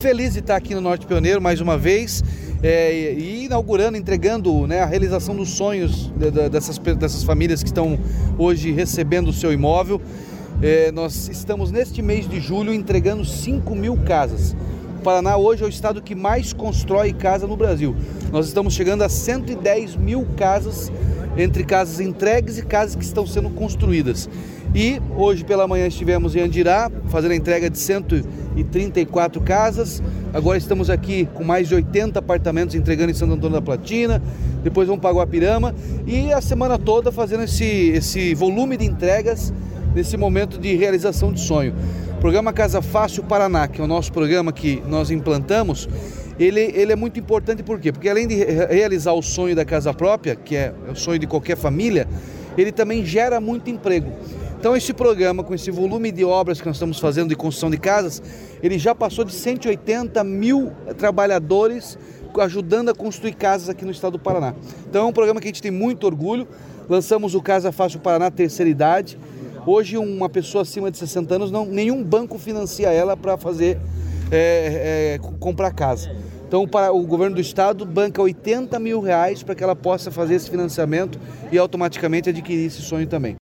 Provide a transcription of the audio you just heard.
feliz de estar aqui no Norte Pioneiro mais uma vez, e inaugurando, entregando, né, a realização dos sonhos dessas famílias que estão hoje recebendo o seu imóvel. Nós estamos neste mês de julho entregando 5.000 casas. O Paraná hoje é o estado que mais constrói casa no Brasil. Nós estamos chegando a 110.000 casas, entre casas entregues e casas que estão sendo construídas. E hoje pela manhã estivemos em Andirá, fazendo a entrega de 134 casas. Agora estamos aqui com mais de 80 apartamentos entregando em Santo Antônio da Platina. Depois vamos para Guapirama. E a semana toda fazendo esse volume de entregas nesse momento de realização de sonho. O programa Casa Fácil Paraná, que é o nosso programa que nós implantamos, ele é muito importante. Por quê? Porque além de realizar o sonho da casa própria, que é o sonho de qualquer família, ele também gera muito emprego. Então esse programa, com esse volume de obras que nós estamos fazendo de construção de casas, ele já passou de 180.000 trabalhadores ajudando a construir casas aqui no estado do Paraná. Então é um programa que a gente tem muito orgulho. Lançamos o Casa Fácil Paraná Terceira Idade. Hoje uma pessoa acima de 60 anos, nenhum banco financia ela para fazer comprar casa. Então o governo do estado banca R$80.000 para que ela possa fazer esse financiamento e automaticamente adquirir esse sonho também.